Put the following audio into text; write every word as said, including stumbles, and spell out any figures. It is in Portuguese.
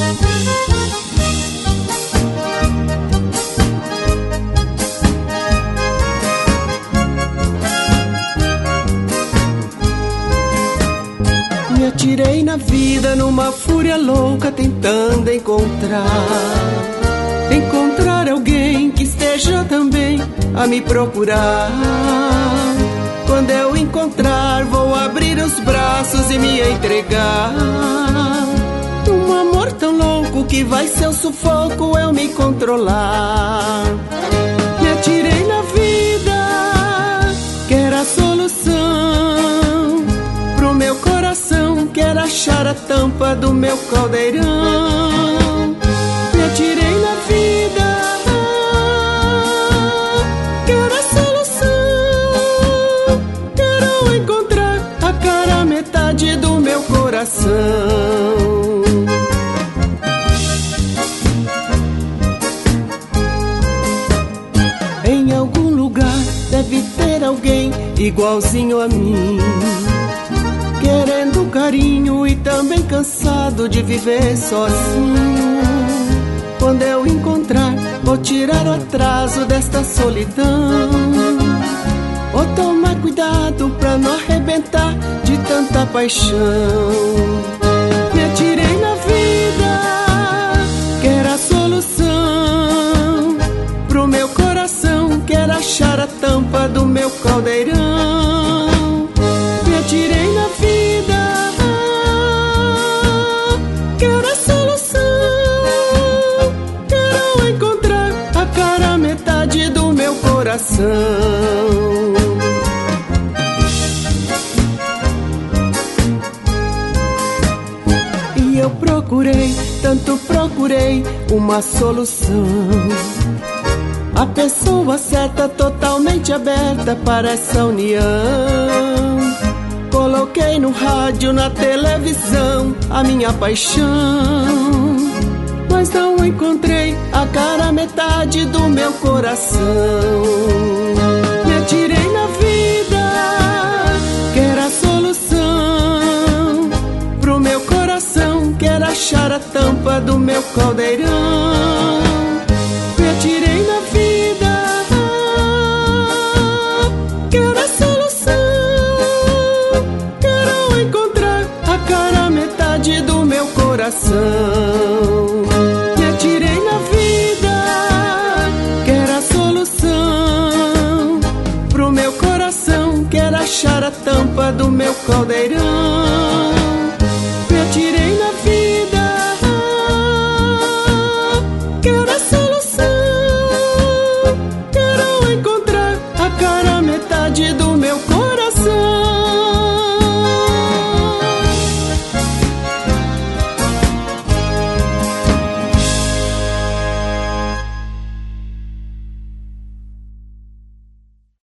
Me atirei na vida numa fúria louca, tentando encontrar Encontrar alguém que esteja também a me procurar. Quando eu encontrar, vou abrir os braços e me entregar. Um amor tão louco que vai ser o sufoco eu me controlar. Me atirei na vida, que era a solução pro meu coração, quero achar a tampa do meu caldeirão. Me atirei na vida, quero a solução, quero encontrar a cara metade do meu coração. Em algum lugar deve ter alguém igualzinho a mim, querendo carinho e também cansado de viver sozinho. Quando eu encontrar, vou tirar o atraso desta solidão. Vou tomar cuidado pra não arrebentar de tanta paixão. Me atirei na vida, quero a solução pro meu coração, quero achar a tampa do meu caldeirão. Me atirei na vida, quero a solução, quero encontrar a cara metade do meu coração. E eu procurei, tanto procurei uma solução, a pessoa certa, totalmente aberta para essa união. Coloquei no rádio, na televisão, a minha paixão, mas não encontrei a cara metade do meu coração. Me atirei na vida, quero a solução pro meu coração, quero achar a tampa do meu caldeirão. Me atirei na vida, quero a solução, quero encontrar a cara metade do meu coração. Me atirei na vida, quero a solução pro meu coração, quero achar a tampa do meu caldeirão.